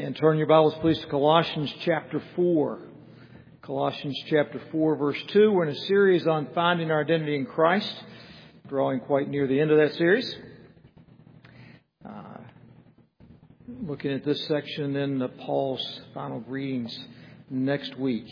And turn your Bibles, please, to Colossians chapter 4. Colossians chapter 4, verse 2. We're in a series on finding our identity in Christ, drawing quite near the end of that series. Looking at this section, then Paul's final greetings next week.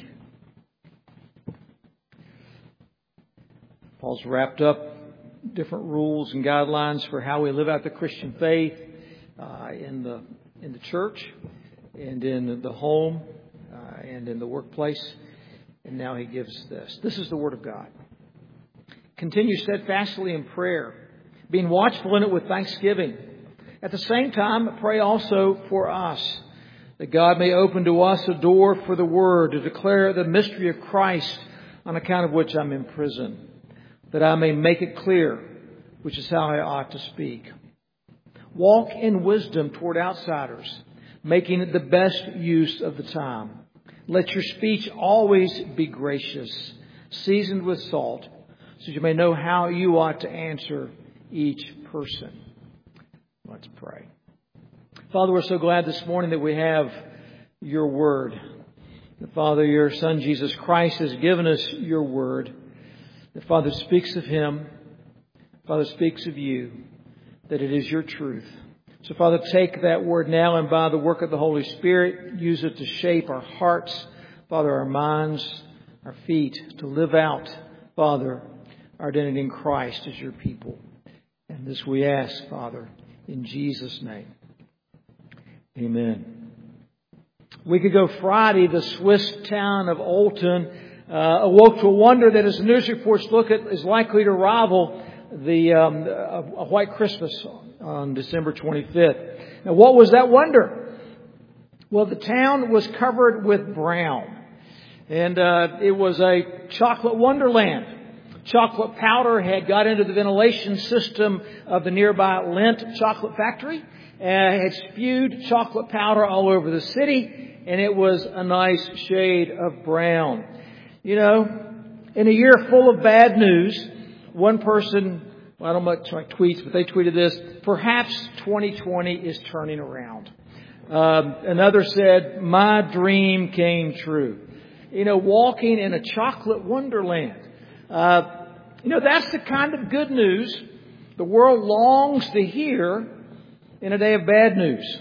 Paul's wrapped up different rules and guidelines for how we live out the Christian faith in the church and in the home and in the workplace. And now he gives this. This is the Word of God. Continue steadfastly in prayer, being watchful in it with thanksgiving. At the same time, pray also for us, that God may open to us a door for the Word to declare the mystery of Christ, on account of which I'm in prison, that I may make it clear, which is how I ought to speak. Walk in wisdom toward outsiders, making the best use of the time. Let your speech always be gracious, seasoned with salt, so that you may know how you ought to answer each person. Let's pray. Father, we're so glad this morning that we have your Word. That, Father, your Son, Jesus Christ, has given us your Word. That, Father, speaks of Him. Father, speaks of you. That it is your truth. So, Father, take that Word now and by the work of the Holy Spirit, use it to shape our hearts, Father, our minds, our feet, to live out, Father, our identity in Christ as your people. And this we ask, Father, in Jesus' name. Amen. A week ago Friday, the Swiss town of Olten awoke to a wonder that, as the news reports look at, is likely to rival a white Christmas on December 25th. Now, what was that wonder? Well, the town was covered with brown. And it was a chocolate wonderland. Chocolate powder had got into the ventilation system of the nearby Lindt chocolate factory. Had spewed chocolate powder all over the city. And it was a nice shade of brown. You know, in a year full of bad news, one person, well, I don't know much like tweets, but they tweeted this: perhaps 2020 is turning around. Another said, my dream came true. You know, walking in a chocolate wonderland. That's the kind of good news the world longs to hear in a day of bad news.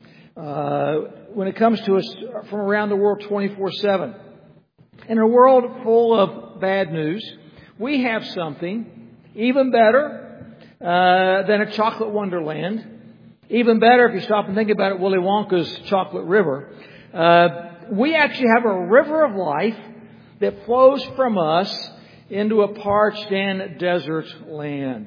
When it comes to us from around the world 24/7. In a world full of bad news, we have something even better than a chocolate wonderland. Even better, if you stop and think about it, Willy Wonka's chocolate river. We actually have a river of life that flows from us into a parched and desert land.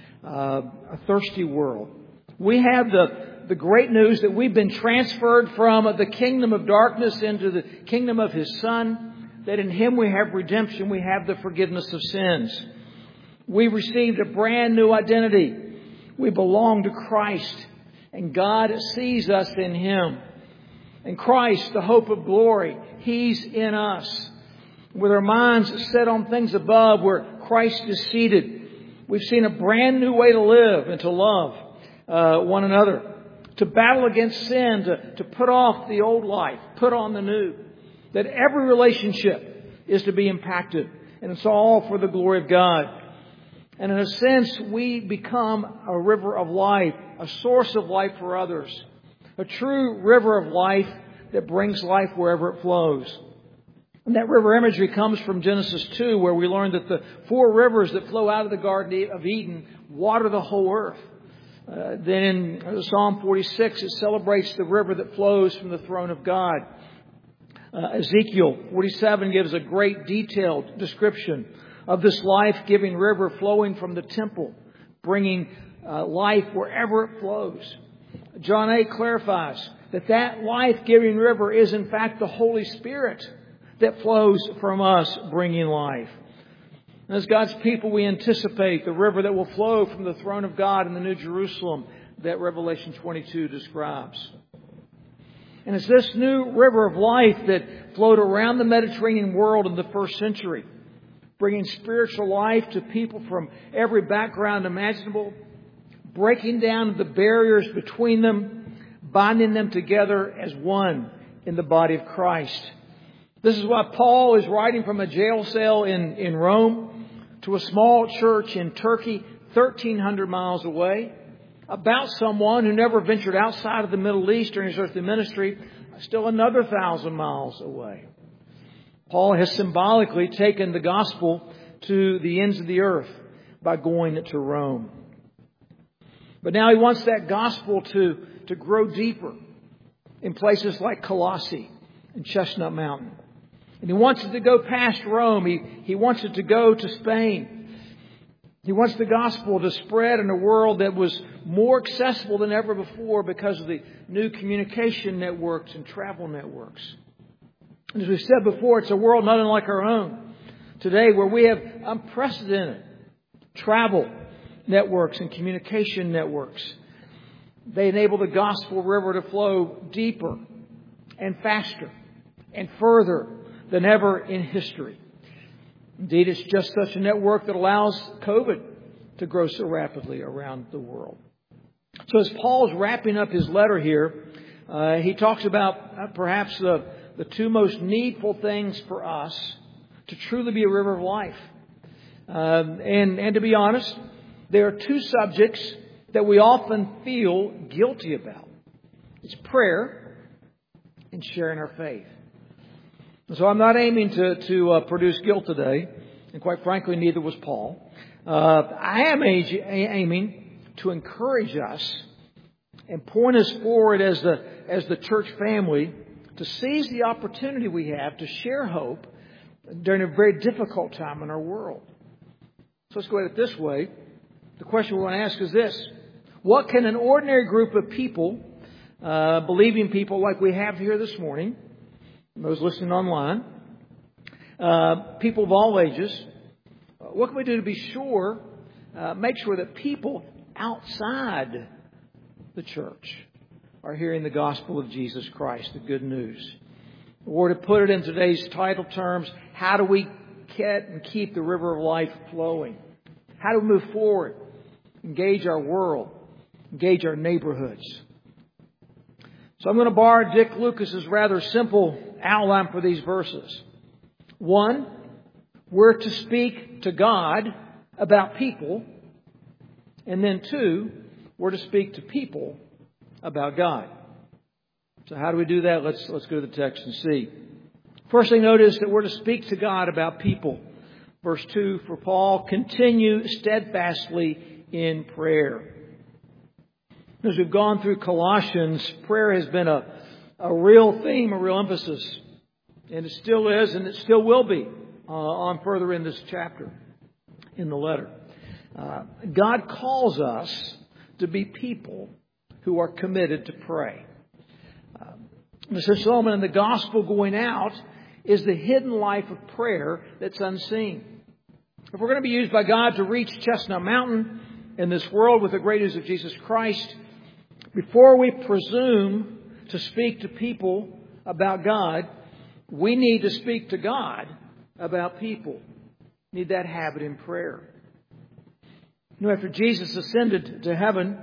A thirsty world. We have the great news that we've been transferred from the kingdom of darkness into the kingdom of His Son. That in Him we have redemption. We have the forgiveness of sins. We received a brand new identity. We belong to Christ. And God sees us in Him. And Christ, the hope of glory, He's in us. With our minds set on things above where Christ is seated. We've seen a brand new way to live and to love one another. To battle against sin, to put off the old life, put on the new. That every relationship is to be impacted. And it's all for the glory of God. And in a sense, we become a river of life, a source of life for others. A true river of life that brings life wherever it flows. And that river imagery comes from Genesis 2, where we learn that the 4 rivers that flow out of the Garden of Eden water the whole earth. Then in Psalm 46, it celebrates the river that flows from the throne of God. Ezekiel 47 gives a great detailed description of this life-giving river flowing from the temple, bringing life wherever it flows. John 8 clarifies that life-giving river is in fact the Holy Spirit that flows from us, bringing life. And as God's people, we anticipate the river that will flow from the throne of God in the New Jerusalem that Revelation 22 describes. And it's this new river of life that flowed around the Mediterranean world in the first century, bringing spiritual life to people from every background imaginable, breaking down the barriers between them, binding them together as one in the body of Christ. This is why Paul is writing from a jail cell in Rome to a small church in Turkey, 1,300 miles away, about someone who never ventured outside of the Middle East during his earthly ministry, still another 1,000 miles away. Paul has symbolically taken the gospel to the ends of the earth by going to Rome. But now he wants that gospel to grow deeper in places like Colossae and Chestnut Mountain. And he wants it to go past Rome. He wants it to go to Spain. He wants the gospel to spread in a world that was more accessible than ever before because of the new communication networks and travel networks. And as we said before, it's a world not unlike our own today, where we have unprecedented travel networks and communication networks. They enable the gospel river to flow deeper and faster and further than ever in history. Indeed, it's just such a network that allows COVID to grow so rapidly around the world. So as Paul's wrapping up his letter here, he talks about perhaps the two most needful things for us to truly be a river of life. And to be honest, there are two subjects that we often feel guilty about. It's prayer and sharing our faith. So I'm not aiming to produce guilt today, and quite frankly, neither was Paul. I am aiming to encourage us and point us forward as the church family to seize the opportunity we have to share hope during a very difficult time in our world. So let's go at it this way. The question we want to ask is this: what can an ordinary group of people, believing people like we have here this morning, those listening online, people of all ages, what can we do to be sure, make sure that people outside the church are hearing the gospel of Jesus Christ, the good news? Or to put it in today's title terms, how do we get and keep the river of life flowing? How do we move forward, engage our world, engage our neighborhoods? So I'm going to borrow Dick Lucas's rather simple outline for these verses. 1, we're to speak to God about people. And then 2, we're to speak to people about God. So how do we do that? Let's go to the text and see. First thing, notice that we're to speak to God about people. Verse 2 for Paul, continue steadfastly in prayer. As we've gone through Colossians, prayer has been a real theme, a real emphasis. And it still is, and it still will be on further in this chapter, in the letter. God calls us to be people who are committed to pray. Mr. Solomon, in the gospel going out is the hidden life of prayer that's unseen. If we're going to be used by God to reach Chestnut Mountain in this world with the great news of Jesus Christ, before we presume to speak to people about God, we need to speak to God about people. We need that habit in prayer. You know, after Jesus ascended to heaven,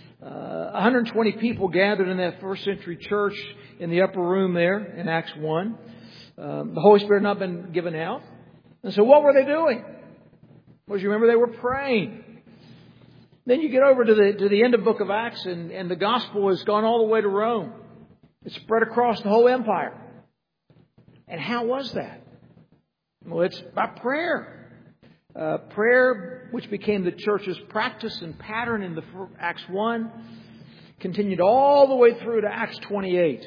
120 people gathered in that first century church in the upper room there in Acts 1. The Holy Spirit had not been given out. And so what were they doing? Well, as you remember, they were praying. Then you get over to the end of the book of Acts, and the gospel has gone all the way to Rome. It's spread across the whole empire. And how was that? Well, it's by prayer. Prayer, which became the church's practice and pattern in the Acts 1, continued all the way through to Acts 28.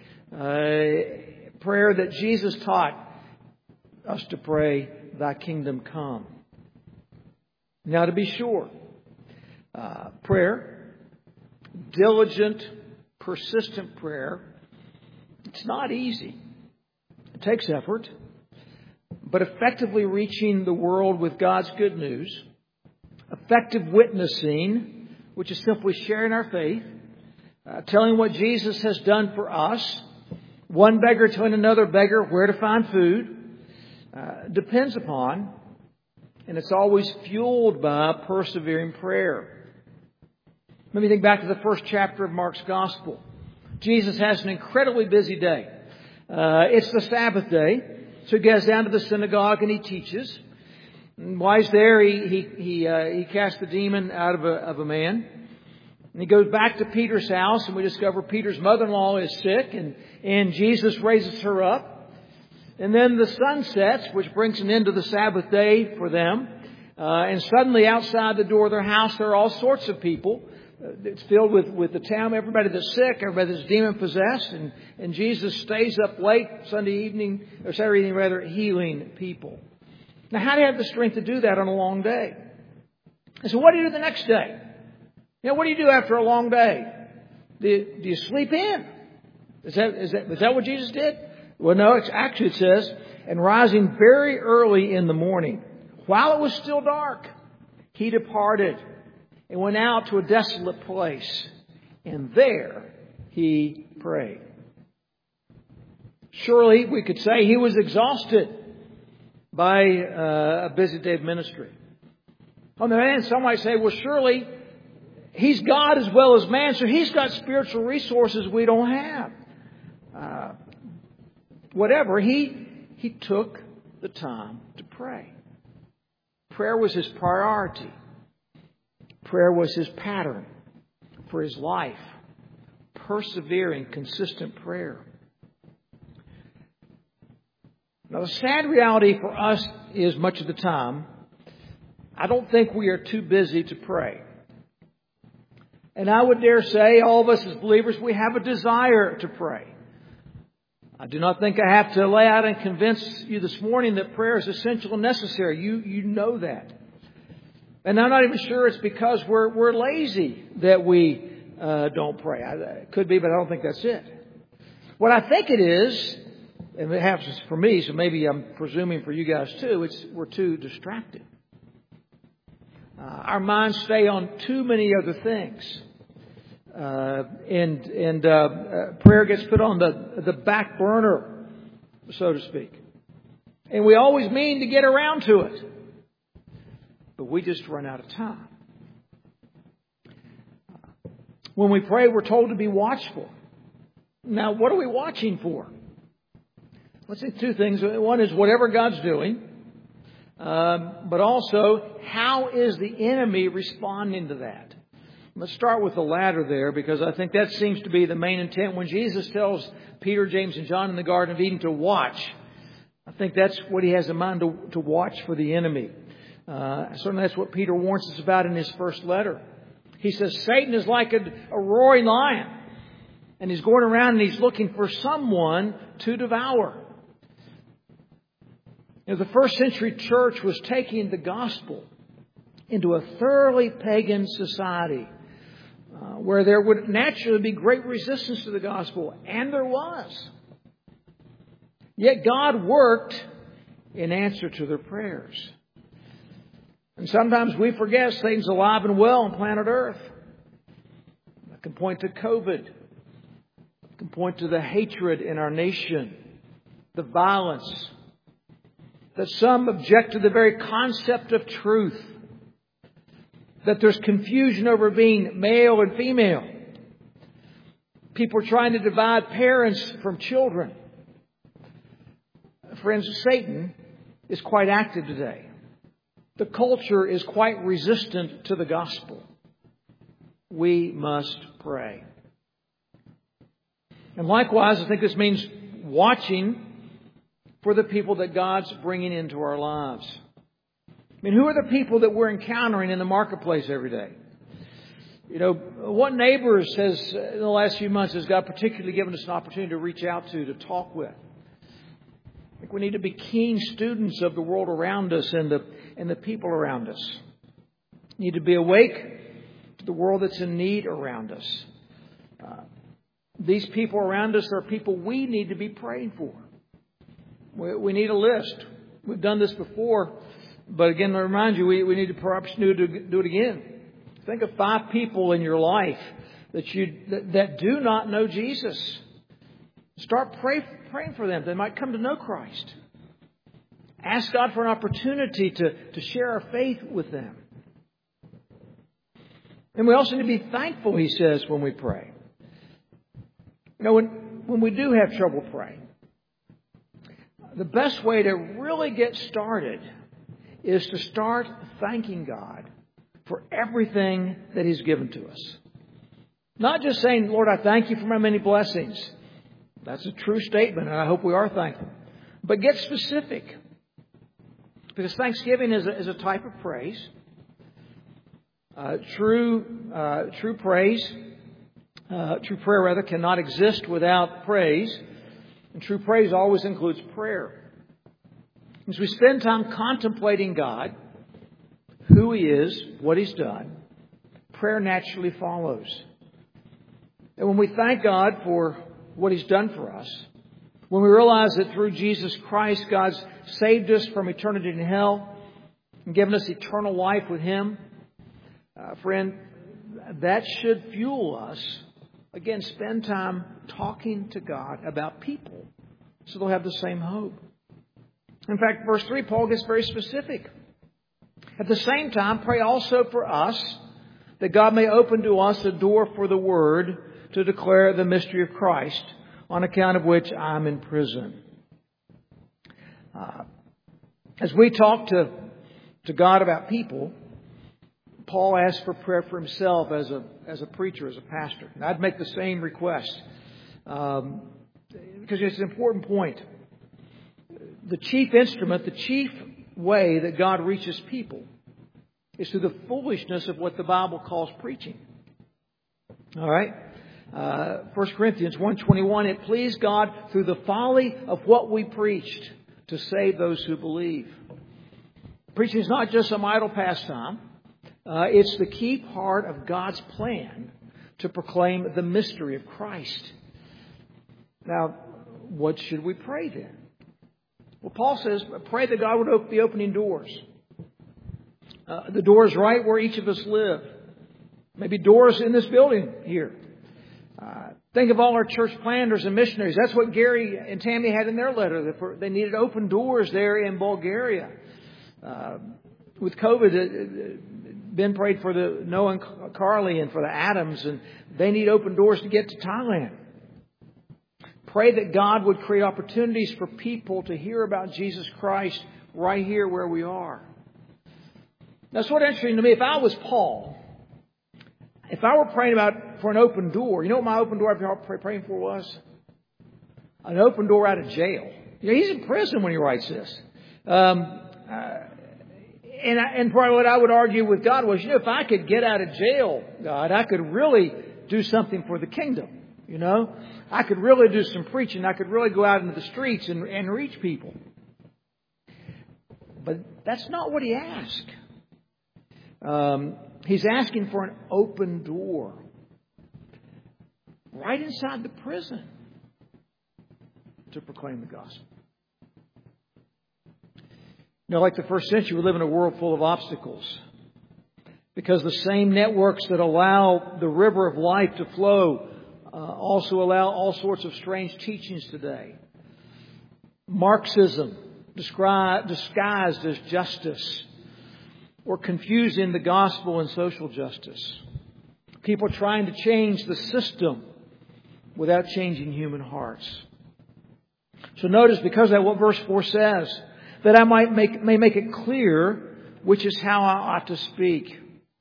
Prayer that Jesus taught us to pray, Thy kingdom come. Now, to be sure, prayer, diligent, persistent prayer, it's not easy. It takes effort. But effectively reaching the world with God's good news, effective witnessing, which is simply sharing our faith, telling what Jesus has done for us, one beggar telling another beggar where to find food, depends upon, and it's always fueled by, persevering prayer. Let me think back to the first chapter of Mark's Gospel. Jesus has an incredibly busy day. It's the Sabbath day, so he goes down to the synagogue and he teaches. And while he's there, he casts the demon out of a man. And he goes back to Peter's house, and we discover Peter's mother-in-law is sick, and Jesus raises her up. And then the sun sets, which brings an end to the Sabbath day for them. And suddenly outside the door of their house, there are all sorts of people. It's filled with the town, everybody that's sick, everybody that's demon-possessed. And Jesus stays up late Saturday evening, healing people. Now, how do you have the strength to do that on a long day? And so what do you do the next day? What do you do after a long day? Do you sleep in? Is that what Jesus did? Well, no, it says, and rising very early in the morning, while it was still dark, he departed and went out to a desolate place. And there he prayed. Surely we could say he was exhausted by a busy day of ministry. On the other hand, some might say, well, surely he's God as well as man, so he's got spiritual resources we don't have. Whatever, he took the time to pray. Prayer was his priority. Prayer was his pattern for his life. Persevering, consistent prayer. Now, the sad reality for us is much of the time, I don't think we are too busy to pray. And I would dare say, all of us as believers, we have a desire to pray. I do not think I have to lay out and convince you this morning that prayer is essential and necessary. You know that. And I'm not even sure it's because we're lazy that we don't pray. It could be, but I don't think that's it. What I think it is, and it happens for me, so maybe I'm presuming for you guys too, we're too distracted. Our minds stay on too many other things. And prayer gets put on the back burner, so to speak. And we always mean to get around to it. But we just run out of time. When we pray, we're told to be watchful. Now, what are we watching for? Let's say two things. One is whatever God's doing. But also, how is the enemy responding to that? Let's start with the latter there, because I think that seems to be the main intent. When Jesus tells Peter, James, and John in the Garden of Eden to watch, I think that's what he has in mind, to watch for the enemy. Certainly that's what Peter warns us about in his first letter. He says Satan is like a roaring lion, and he's going around and he's looking for someone to devour. The first century church was taking the gospel into a thoroughly pagan society where there would naturally be great resistance to the gospel, and there was. Yet God worked in answer to their prayers. And sometimes we forget Satan's alive and well on planet Earth. I can point to COVID. I can point to the hatred in our nation, the violence, that some object to the very concept of truth, that there's confusion over being male and female. People are trying to divide parents from children. Friends, Satan is quite active today. The culture is quite resistant to the gospel. We must pray. And likewise, I think this means watching for the people that God's bringing into our lives. I mean, who are the people that we're encountering in the marketplace every day? What neighbors in the last few months has God particularly given us an opportunity to reach out to talk with? I think we need to be keen students of the world around us and the people around us. We need to be awake to the world that's in need around us. These people around us are people we need to be praying for. We need a list. We've done this before, but again, to remind you, we need to perhaps do it again. Think of 5 people in your life that do not know Jesus. Start praying for them. They might come to know Christ. Ask God for an opportunity to share our faith with them. And we also need to be thankful, he says, when we pray. When we do have trouble praying, the best way to really get started is to start thanking God for everything that He's given to us. Not just saying, Lord, I thank You for my many blessings. That's a true statement, and I hope we are thankful. But get specific. Because thanksgiving is a type of praise. True praise, true prayer rather, cannot exist without praise. And true praise always includes prayer. As we spend time contemplating God, who He is, what He's done, prayer naturally follows. And when we thank God for what He's done for us, when we realize that through Jesus Christ, God's saved us from eternity in hell and given us eternal life with Him, friend, that should fuel us. Again, spend time talking to God about people so they'll have the same hope. In fact, verse 3, Paul gets very specific. At the same time, pray also for us that God may open to us a door for the Word to declare the mystery of Christ, on account of which I'm in prison. As we talk to God about people, Paul asks for prayer for himself as a preacher, as a pastor. And I'd make the same request because it's an important point. The chief instrument, the chief way that God reaches people is through the foolishness of what the Bible calls preaching. All right? 1 Corinthians 1:21, it pleased God through the folly of what we preached to save those who believe. Preaching is not just some idle pastime. It's the key part of God's plan to proclaim the mystery of Christ. Now, what should we pray then? Well, Paul says, pray that God would be opening doors. The doors right where each of us live. Maybe doors in this building here. Think of all our church planters and missionaries. That's what Gary and Tammy had in their letter. They needed open doors there in Bulgaria. With COVID, Ben prayed for the Noah and Carly and for the Adams, and they need open doors to get to Thailand. Pray that God would create opportunities for people to hear about Jesus Christ right here where we are. That's what's interesting to me. If I was Paul, if I were praying for an open door, you know what my open door I've been praying for was? An open door out of jail. You know, he's in prison when he writes this. And probably what I would argue with God was, if I could get out of jail, God, I could really do something for the kingdom. You know, I could really do some preaching. I could really go out into the streets and reach people. But that's not what he asked. He's asking for an open door right inside the prison to proclaim the gospel. You know, like the first century, we live in a world full of obstacles. Because the same networks that allow the river of life to flow also allow all sorts of strange teachings today. Marxism, disguised as justice, or confusing the gospel and social justice. People trying to change the system without changing human hearts. So notice, because of that, what verse 4 says, that I may make it clear which is how I ought to speak.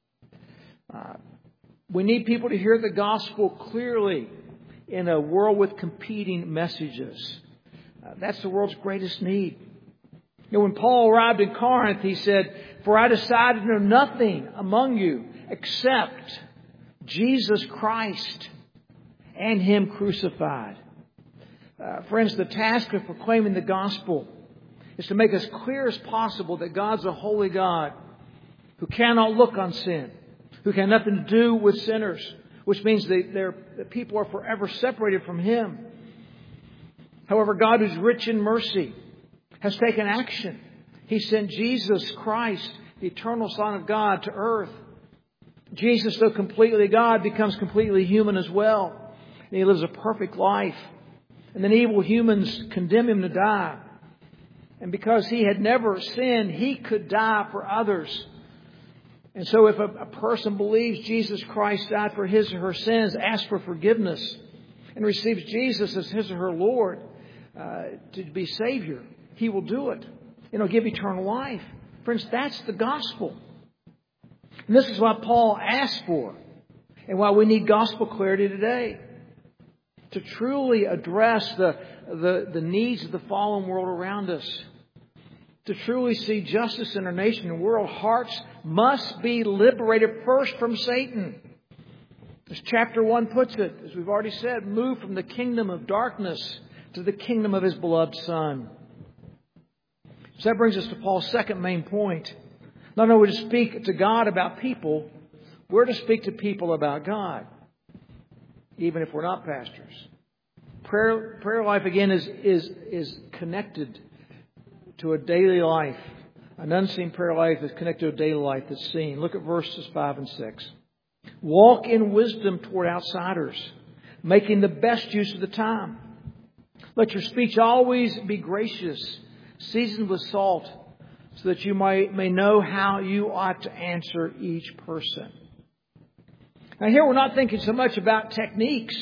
We need people to hear the gospel clearly in a world with competing messages. That's the world's greatest need. You know, when Paul arrived in Corinth, he said, "For I decided to know nothing among you except Jesus Christ and Him crucified." Friends, the task of proclaiming the gospel is to make as clear as possible that God's a holy God who cannot look on sin, who can have nothing to do with sinners, which means that people are forever separated from Him. However, God, who's rich in mercy, has taken action. He sent Jesus Christ, the eternal Son of God, to earth. Jesus, though completely God, becomes completely human as well. And He lives a perfect life. And then evil humans condemn Him to die. And because He had never sinned, He could die for others. And so if a person believes Jesus Christ died for his or her sins, asks for forgiveness, and receives Jesus as his or her Lord, to be Savior, He will do it. And He'll give eternal life. Friends, that's the gospel. And this is what Paul asked for, and why we need gospel clarity today. To truly address the needs of the fallen world around us. To truly see justice in our nation and world, hearts must be liberated first from Satan. As chapter 1 puts it, as we've already said, move from the kingdom of darkness to the kingdom of His beloved Son. So that brings us to Paul's second main point. Not only to speak to God about people, we're to speak to people about God, even if we're not pastors. Prayer life, again, is connected to a daily life. An unseen prayer life is connected to a daily life that's seen. Look at verses 5 and 6. Walk in wisdom toward outsiders, making the best use of the time. Let your speech always be gracious, seasoned with salt, so that you may know how you ought to answer each person. Now here we're not thinking so much about techniques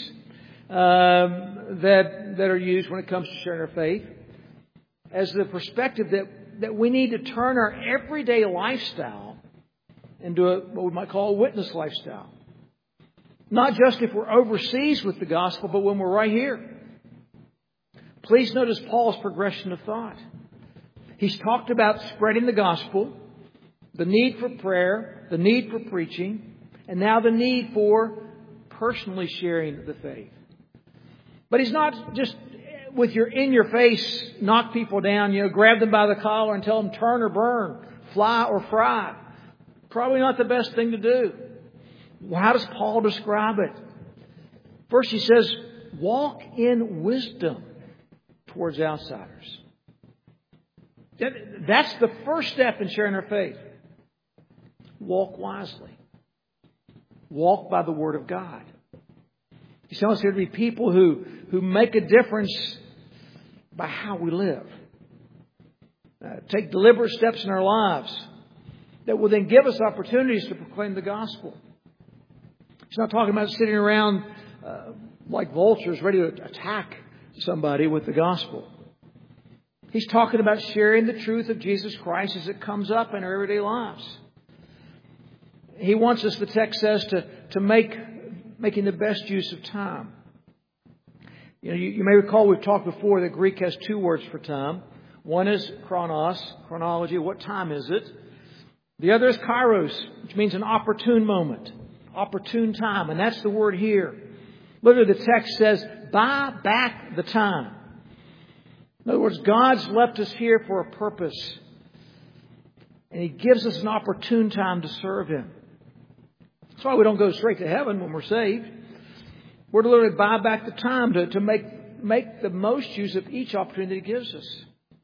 that are used when it comes to sharing our faith, as the perspective that we need to turn our everyday lifestyle into what we might call a witness lifestyle. Not just if we're overseas with the gospel, but when we're right here. Please notice Paul's progression of thought. He's talked about spreading the gospel, the need for prayer, the need for preaching, and now the need for personally sharing the faith. But he's not just with your in-your-face, knock people down, grab them by the collar and tell them turn or burn, fly or fry. Probably not the best thing to do. Well, how does Paul describe it? First, he says, walk in wisdom towards outsiders. That's the first step in sharing our faith. Walk wisely. Walk by the Word of God. He's telling us here to be people who make a difference by how we live. Take deliberate steps in our lives that will then give us opportunities to proclaim the gospel. He's not talking about sitting around like vultures ready to attack somebody with the gospel. He's talking about sharing the truth of Jesus Christ as it comes up in our everyday lives. He wants us, the text says, to making the best use of time. You may recall we've talked before that Greek has two words for time. One is chronos, chronology. What time is it? The other is kairos, which means an opportune moment, opportune time. And that's the word here. Literally, the text says, buy back the time. In other words, God's left us here for a purpose. And He gives us an opportune time to serve Him. That's why we don't go straight to heaven when we're saved. We're to literally buy back the time to make the most use of each opportunity He gives us.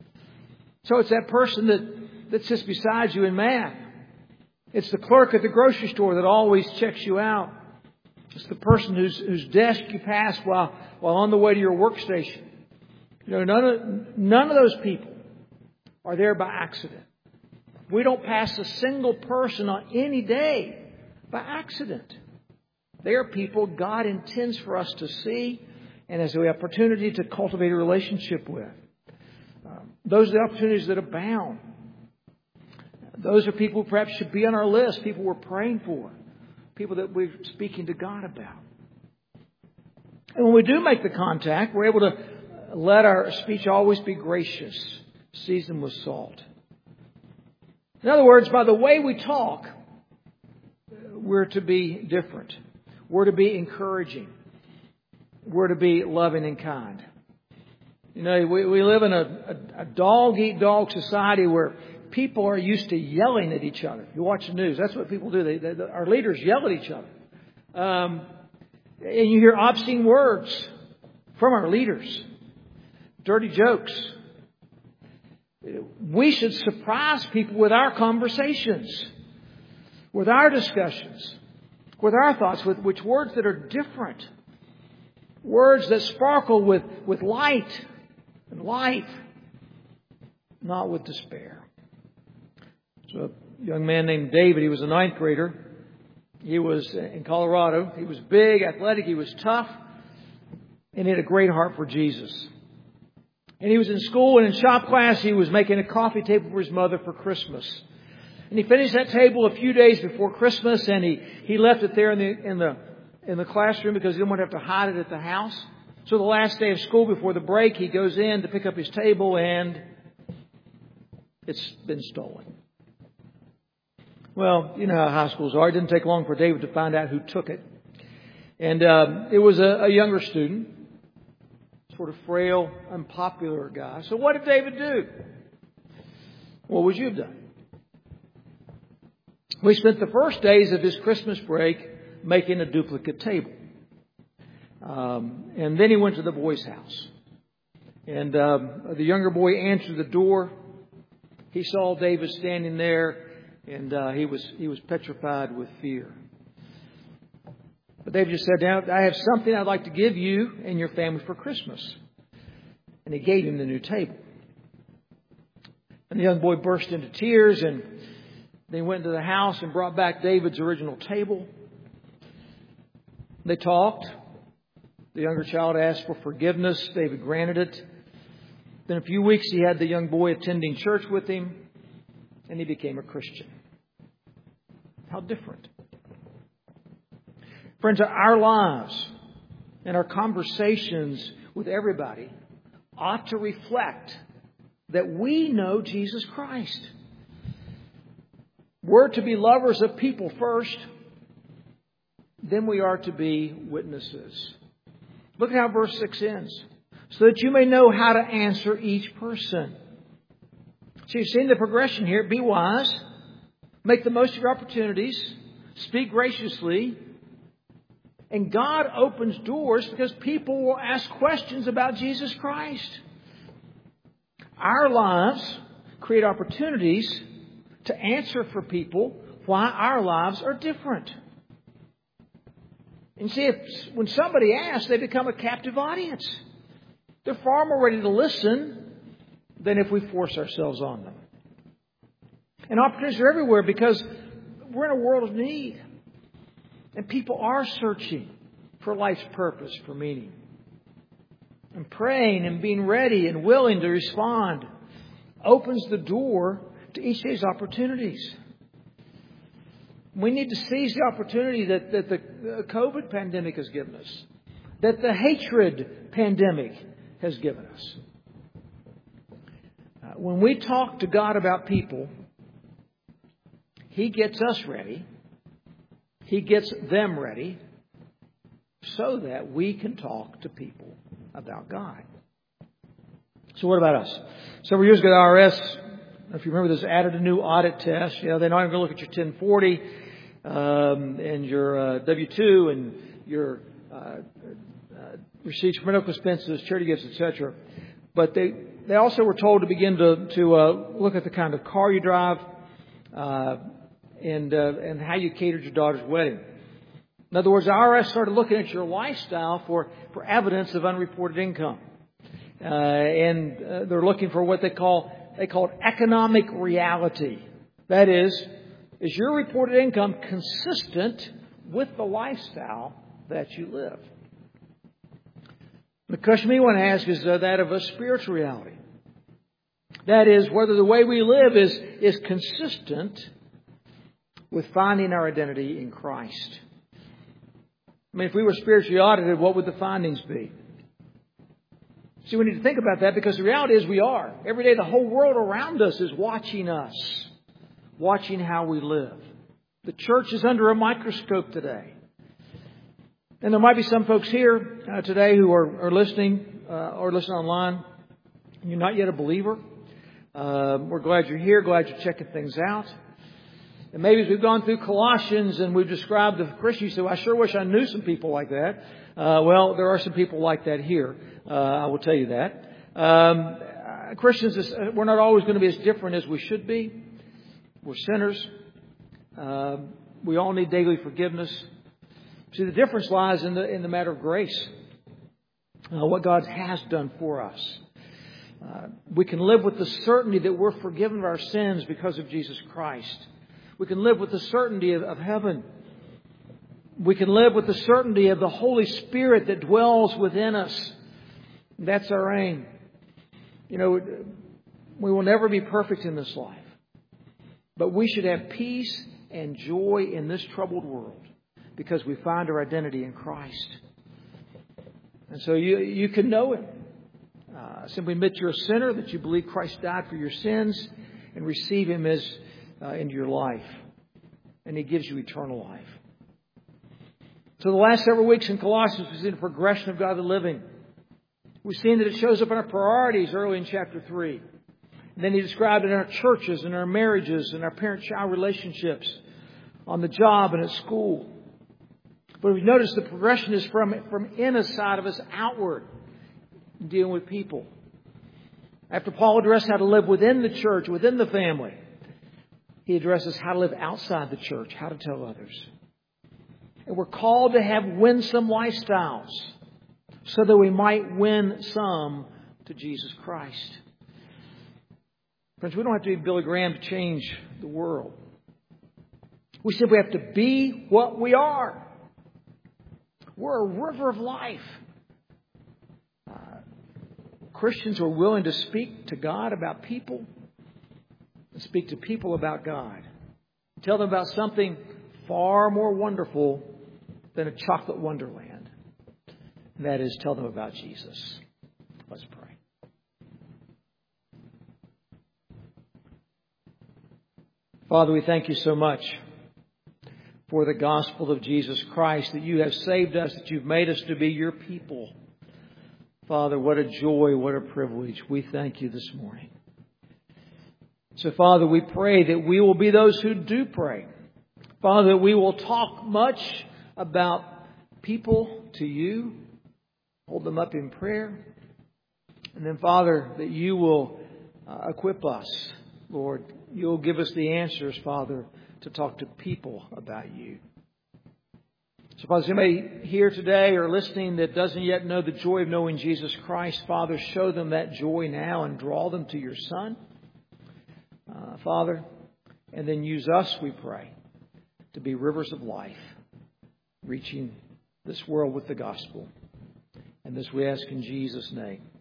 So it's that person that sits beside you in math. It's the clerk at the grocery store that always checks you out. It's the person whose desk you pass while on the way to your workstation. None of those people are there by accident. We don't pass a single person on any day by accident. They are people God intends for us to see and as we have opportunity to cultivate a relationship with. Those are the opportunities that abound. Those are people who perhaps should be on our list, people we're praying for, people that we're speaking to God about. And when we do make the contact, we're able to let our speech always be gracious, seasoned with salt. In other words, by the way we talk, we're to be different. We're to be encouraging. We're to be loving and kind. We live in a dog-eat-dog society where people are used to yelling at each other. You watch the news. That's what people do. Our leaders yell at each other. And you hear obscene words from our leaders. Dirty jokes. We should surprise people with our conversations, with our discussions, with our thoughts, with words that are different. Words that sparkle with light and life, not with despair. So a young man named David, he was a ninth grader. He was in Colorado. He was big, athletic, he was tough. And he had a great heart for Jesus. And he was in school, and in shop class he was making a coffee table for his mother for Christmas. And he finished that table a few days before Christmas, and he left it there in the classroom because he didn't want to have to hide it at the house. So the last day of school before the break, he goes in to pick up his table, and it's been stolen. Well, you know how high schools are. It didn't take long for David to find out who took it. And it was a younger student, sort of frail, unpopular guy. So what did David do? What would you have done? We spent the first days of his Christmas break making a duplicate table. And then he went to the boy's house. And the younger boy answered the door. He saw David standing there, and he was petrified with fear. But David just said, "Now, I have something I'd like to give you and your family for Christmas." And he gave him the new table. And the young boy burst into tears, and they went into the house and brought back David's original table. They talked. The younger child asked for forgiveness. David granted it. Then in a few weeks, he had the young boy attending church with him, and he became a Christian. How different. Friends, our lives and our conversations with everybody ought to reflect that we know Jesus Christ. We're to be lovers of people first, then we are to be witnesses. Look at how verse 6 ends. So that you may know how to answer each person. So you've seen the progression here. Be wise. Make the most of your opportunities. Speak graciously. And God opens doors because people will ask questions about Jesus Christ. Our lives create opportunities to answer for people why our lives are different. And see, when somebody asks, they become a captive audience. They're far more ready to listen than if we force ourselves on them. And opportunities are everywhere because we're in a world of need. And people are searching for life's purpose, for meaning. And praying and being ready and willing to respond opens the door to each day's opportunities. We need to seize the opportunity that the COVID pandemic has given us, that the hatred pandemic has given us. When we talk to God about people, He gets us ready. He gets them ready so that we can talk to people about God. So what about us? Several years ago, the IRS, if you remember this, added a new audit test. You know, they're not even going to look at your 1040 and your W-2 and your receipts for medical expenses, charity gifts, etc. But they also were told to begin to look at the kind of car you drive and how you catered your daughter's wedding. In other words, the IRS started looking at your lifestyle for evidence of unreported income. And they're looking for what they called economic reality. That is your reported income consistent with the lifestyle that you live? The question we want to ask is that of a spiritual reality. That is, whether the way we live is consistent with finding our identity in Christ. I mean, if we were spiritually audited, what would the findings be? See, we need to think about that because the reality is we are. Every day the whole world around us is watching us, watching how we live. The church is under a microscope today. And there might be some folks here today who are listening or listening online. And you're not yet a believer. We're glad you're here, glad you're checking things out. And maybe as we've gone through Colossians and we've described the Christian, you say, well, I sure wish I knew some people like that. Well, there are some people like that here. I will tell you that. Christians, we're not always going to be as different as we should be. We're sinners. We all need daily forgiveness. See, the difference lies in the matter of grace. What God has done for us. We can live with the certainty that we're forgiven of our sins because of Jesus Christ. We can live with the certainty of heaven. We can live with the certainty of the Holy Spirit that dwells within us. That's our aim. We will never be perfect in this life. But we should have peace and joy in this troubled world because we find our identity in Christ. And so you can know Him. Simply admit you're a sinner, that you believe Christ died for your sins, and receive Him as into your life. And He gives you eternal life. So the last several weeks in Colossians, we've seen the progression of godly living. We've seen that it shows up in our priorities early in chapter 3. And then he described it in our churches, in our marriages, in our parent-child relationships, on the job and at school. But we've noticed the progression is from inside of us outward, dealing with people. After Paul addressed how to live within the church, within the family, he addresses how to live outside the church, how to tell others. And we're called to have winsome lifestyles so that we might win some to Jesus Christ. Friends, we don't have to be Billy Graham to change the world. We simply have to be what we are. We're a river of life. Christians who are willing to speak to God about people and speak to people about God. Tell them about something far more wonderful than a chocolate wonderland. And that is, tell them about Jesus. Let's pray. Father, we thank you so much for the gospel of Jesus Christ, that you have saved us, that you've made us to be your people. Father, what a joy, what a privilege. We thank you this morning. So, Father, we pray that we will be those who do pray. Father, that we will talk much about people to you, hold them up in prayer. And then, Father, that you will equip us, Lord. You'll give us the answers, Father, to talk to people about you. So, Father, somebody here today or listening that doesn't yet know the joy of knowing Jesus Christ, Father, show them that joy now and draw them to your Son, Father, and then use us, we pray, to be rivers of life, reaching this world with the gospel. And this we ask in Jesus' name.